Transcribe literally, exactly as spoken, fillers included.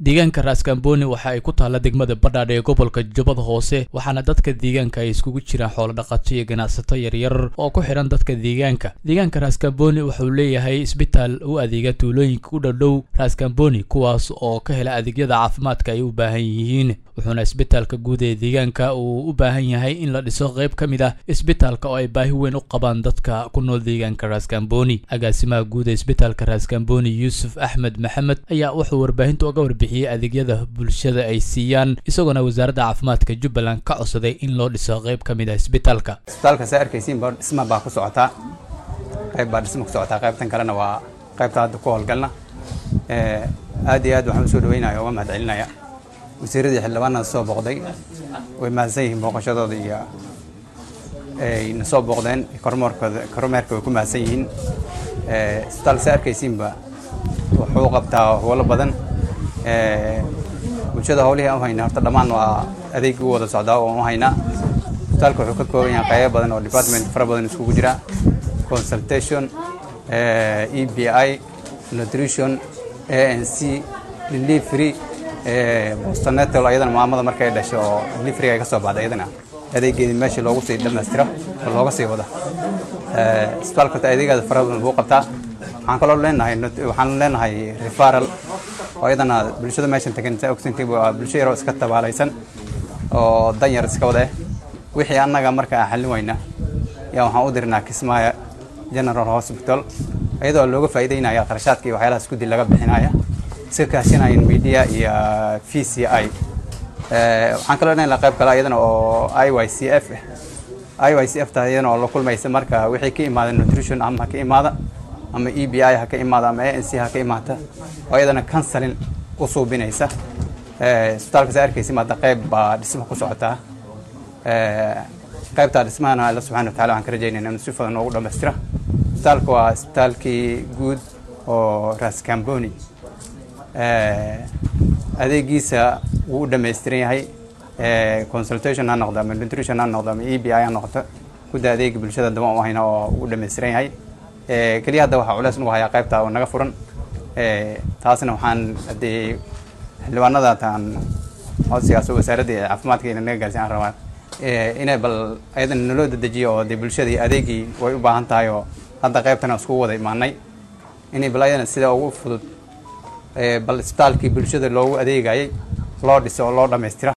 deegaanka Raskamboni waxa ay ku taala degmada Badhaadhe ee gobolka Jubbada Hoose waxaana dadka deegaanka ay iskugu jiraan xoolo dhaqato iyo ganacsato yar yar oo ku xiran dadka deegaanka deegaanka Raskamboni wuxuu leeyahay isbitaal u adeega tuulooyinka u dhow Raskamboni kuwaas oo ka hela adeegyada caafimaadka ay u baahan yihiin wuxuuna isbitaalka guud ee deegaanka uu u baahan yahay in la dhiso qayb kamid ah isbitaalka oo ay baahi weyn u qabaan dadka ku nool deegaanka Raskamboni agaasimaha guud ee isbitaalka Raskamboni Yusuf Ahmed Maxamed ayaa wuxuu warbaahinta uga warbixiyay adeegyada bulshada ay siiyaan isagoo wasaaradda caafimaadka Jubbaland ka codsaday in loo dhiso qayb kamid ah isbitaalka isbitaalka saarkaysiin baa dhisma baa ku socota qayb baa dhisma ku socota qaybtan kalena waa qaybta hadda ku howlgalna ee aad iyo aad waxaan soo dhaweynayaa oo mahad celinaya wasiiradii xildhibaanada soo boqday way mahadsan yihiin booqashadooda iyo ay soo boqdeen kormeerkooda kormeerka way ku mahadsan yihiin ee isbitaalka saarkaysiin baa wuxuu qabtaa howlo badan ee bulshada howlihii aan hayna horta dhamaan waa adeeg u wada socdaa oo aan hayna isbitaalka wuxuu ka kooban yahay qaybo badan oo department fara badan isku jira consultation ee E B I nutrition A N C delivery ee postnatal ayadana maamada markay dhasho oo delivery ay ka soo baxday ayadana adeegeedii meesha loogu sii dhameystiro oo looga sii wada ee isbitaalka adeegyada fara badan uu qabtaa waxaan kaloo leenahay waxaan leenahay referral oo ayadana bulshada meeshan tagan oxygen waa bulshada yar oo iska tabaalaysan oo danyar iska wada wixii anaga marka aan xalin wayna yaa waxaan u dirnaa Kismaayo General Hospital ayadoo looga faa'iideynaya qarashaadka iyo waxyaalaha isku dil laga bixinaya si kaashanayeen media iyo V C I ee waxaan kaloo leenahay qayb kale ayadana oo I Y C F I Y C F taayana oo la kulmaysa marka wixii ka imaada nutrition ama ka imaada ama E B I ha ka imaada ama A N C ha ka imaata oo ayadana counseling u suubinaysa ee isbitaalka saarkaysiin maada qayb baa dhismo ku socota ee qaybta dhismaana Allah subhanahu wa ta'ala aan ka rajaynaynaa in si fudud ugu dhameystira isbitaalka waa isbitaalkii guud oo Raskamboni ee adeegiisa uu dhameystiran yahay ee consultation aan noqdo ama nutrition aan noqdo ama E B I aan noqdo ku adeeg bulshada daba u hayna oo uu dhameystiran yahay ee kaliya hadda waxa culays nagu haya qaybta oo naga furan ee taasina waxaan hadii xildhibaanada taan codsigaas wasaaradda caafimaadka inay naga gaarsiin rabaan ee inay bal ayadan nolol dedejiyo oo bulshada adeegi way u baahan tahay oo hadda qaybtana isku wada imaanay inay bal ayana sida ugu fudud ee bal isbitaalkii bulshada loogu adeegayay loo dhiso oo loo dhameystiro